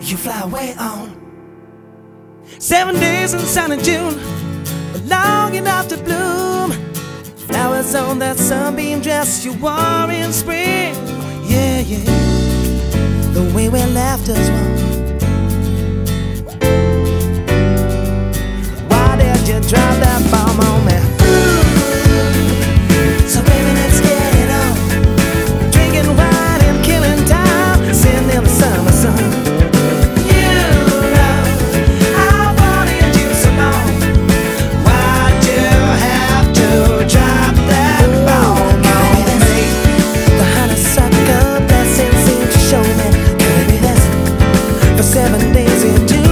you fly away on. 7 days in sunny June, long enough to bloom. Flowers on that sunbeam dress you wore in spring. Yeah, yeah, the way we left us wrong. Why did you drop that bomb on me? So baby, let's get it on. Drinking wine and killing time, sitting in the summer sun. You know I wanted you so long. Why'd you have to drop that bomb on me? The honeysuckle blessing seemed to show me. Baby, that's for 7 days in June.